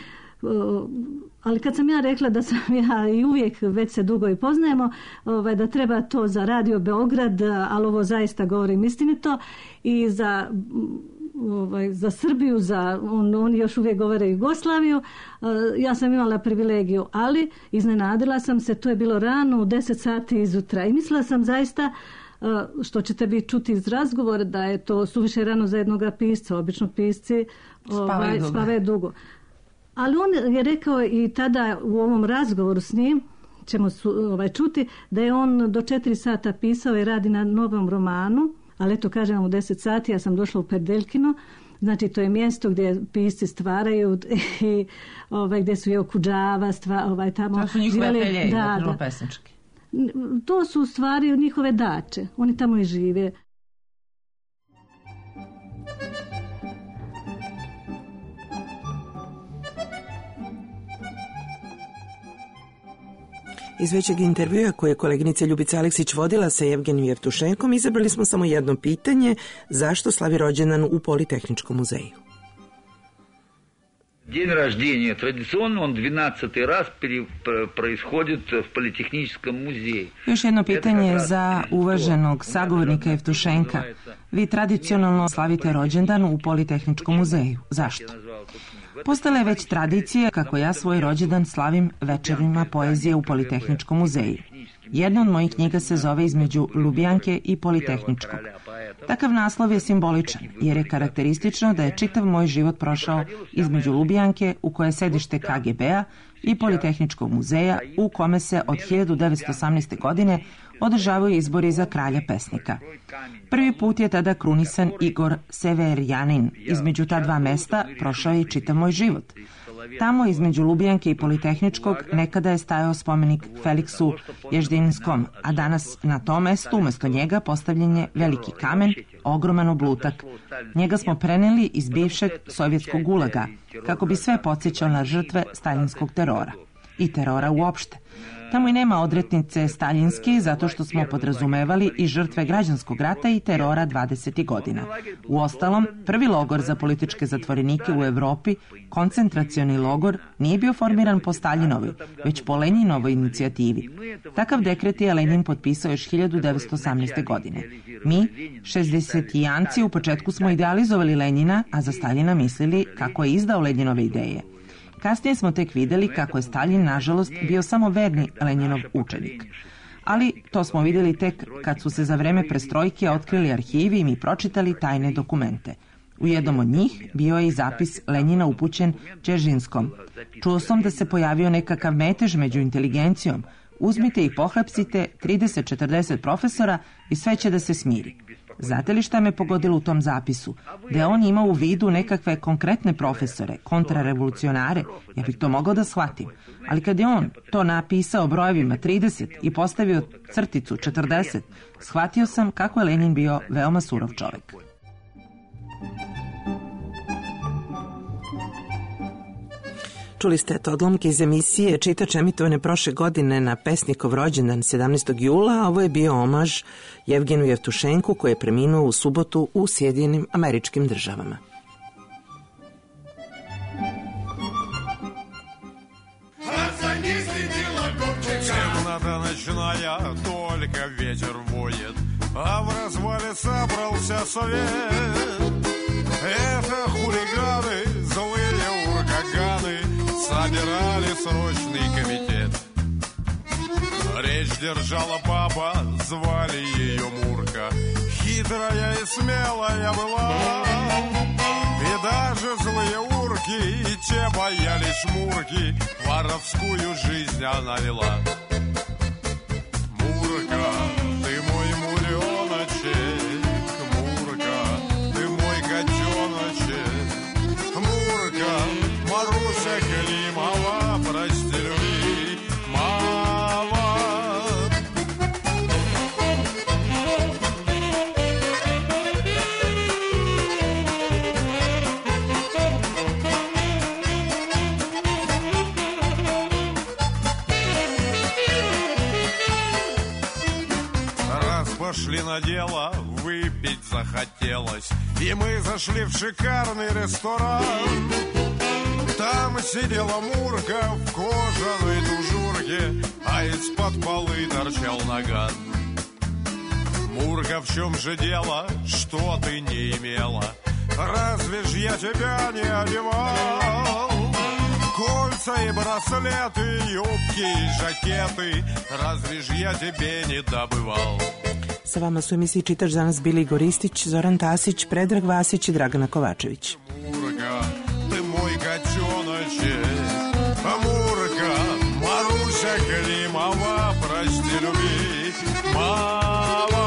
Ali kad sam ja rekla da sam ja i uvijek, već se dugo i poznajemo, ovaj, da treba to za Radio Beograd, ali ovo zaista govorim istinito, i za, ovaj, za Srbiju, za, on, oni još uvijek govore Jugoslaviju, ja sam imala privilegiju, ali iznenadila sam se, to je bilo rano u deset sati izutra i mislila sam zaista, što ćete vi čuti iz razgovora, da je to suviše rano za jednoga pisca, obično pisci ovaj, spavaju dugo. Ali on je rekao i tada u ovom razgovoru s njim, ćemo su, ovaj, čuti, da je on do četiri sata pisao i radi na novom romanu, ali eto kažem u deset sati, ja sam došla u Perdeljkino, znači to je mjesto gdje pisci stvaraju i ovaj, gdje su je Okudžava, stva, ovaj, tamo. To su njihove ateljeje, da, da. Pesnički. To su u stvari njihove dače, oni tamo i žive. Iz većeg intervjua koje je koleginica Ljubica Aleksić vodila sa Jevgenijom Jevtušenkom, izabrali smo samo jedno pitanje: zašto slavi rođendan u Politehničkom muzeju? День рождения традиционно, он двенадцатый раз происходит в Политехническом музее. Još jedno pitanje za uvaženog sagovornika Jevtušenka. Vi tradicionalno slavite rođendan u Politehničkom muzeju. Zašto? Postala je već tradicija kako ja svoj rođendan slavim večerima poezije u Politehničkom muzeju. Jedna od mojih knjiga se zove Između Ljubljanke i Politehničkog. Takav naslov je simboličan, jer je karakteristično da je čitav moj život prošao između Ljubljanke, u koje je sedište K G B-a, i Politehničkog muzeja, u kome se od hiljadu devetsto osamnaeste. godine održavaju izbori za kralja pesnika. Prvi put je tada krunisan Igor Severjanin. Između ta dva mesta prošao je i čitav moj život. Tamo, između Ljubljanke i Politehničkog, nekada je stajao spomenik Feliksu Ježdinskom, a danas na tom mestu umjesto njega postavljen je veliki kamen, ogroman oblutak. Njega smo preneli iz bivšeg sovjetskog gulaga, kako bi sve podsjećao na žrtve staljinskog terora. I terora uopšte. Tamo i nema odretnice staljinske, zato što smo podrazumevali i žrtve građanskog rata i terora dvadesetih godina. Uostalom, prvi logor za političke zatvorenike u Evropi, koncentracioni logor, nije bio formiran po Staljinovoj, već po Lenjinovoj inicijativi. Takav dekret je Lenin potpisao još hiljadu devetsto osamnaeste. godine. Mi, šezdesetijanci, u početku smo idealizovali Lenjina, a za Staljina mislili kako je izdao Lenjinove ideje. Kasnije smo tek vidjeli kako je Staljin, nažalost, bio samo verni Lenjinov učenik. Ali to smo vidjeli tek kad su se za vreme prestrojke otkrili arhivi i mi pročitali tajne dokumente. U jednom od njih bio je i zapis Lenjina upućen Dzeržinskome. Čuo sam da se pojavio nekakav metež među inteligencijom. Uzmite i pohapsite trideset četrdeset profesora i sve će da se smiri. Znate li šta me pogodilo u tom zapisu? Da je on imao u vidu nekakve konkretne profesore, kontrarevolucionare, ja bih to mogao da shvatim. Ali kad je on to napisao brojevima trideset i postavio crticu četrdeset, shvatio sam kako je Lenin bio veoma surov čovjek. Čuli ste odlomke iz emisije Čitač emitovane prošle godine na pesnikov rođendan sedamnaestog jula, a ovo je bio omaž Jevgeniju Jevtušenku koji je preminuo u subotu u Sjedinjenim Američkim Državama. Темнота ночная, только ветер воет, а в развале собрался совет. Это хулиганы, злые ураганы, собирали срочный комитет. Речь держала баба, звали ее Мурка, хитрая и смелая была. И даже злые урки, и те боялись Мурки, воровскую жизнь она вела. Мурка, ты мой муреночек, Мурка, ты мой котеночек, Мурка, Маруся Климова, прости, люби, мама. Пошли на дело, выпить захотелось, и мы зашли в шикарный ресторан. Там сидела Мурка в кожаной тужурке, а из-под полы торчал наган. Мурка, в чем же дело, что ты не имела? Разве ж я тебя не одевал? Кольца и браслеты, юбки и жакеты, разве ж я тебе не добывал? Sa vama su emisiji Čitač danas bili Igor Ristić, Zoran Tasić, Predrag Vasić i Dragana Kovačević. Мурка, ты мой котеночек, Мурка, Маруся Климова, прости, люби, мама.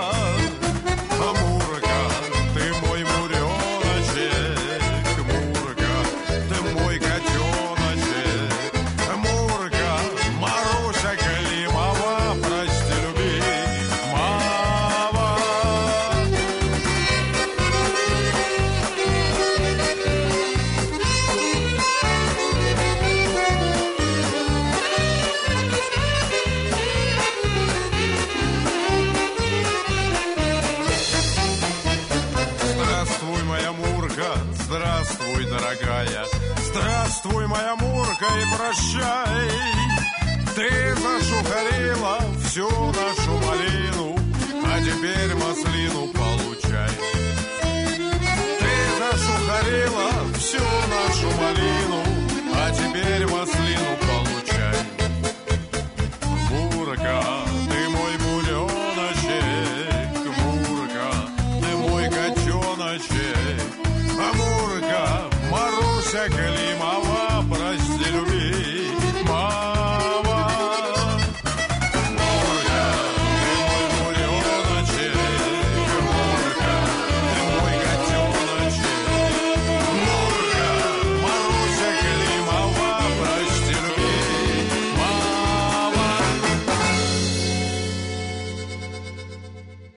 Мурка, ты мой муреночек, Мурка, ты мой котеночек, Мурка, Маруся Климова, прости, люби, мама. Мурка, здравствуй, дорогая, здравствуй, моя Мурка, и прощай. Ты зашухарила всю нашу малину, а теперь маслину получай. Ты зашухарила всю нашу малину, а теперь маслину получай. Мурка, ты мой буреночек, Мурка, ты мой котеночек, а Мурка, Маруся,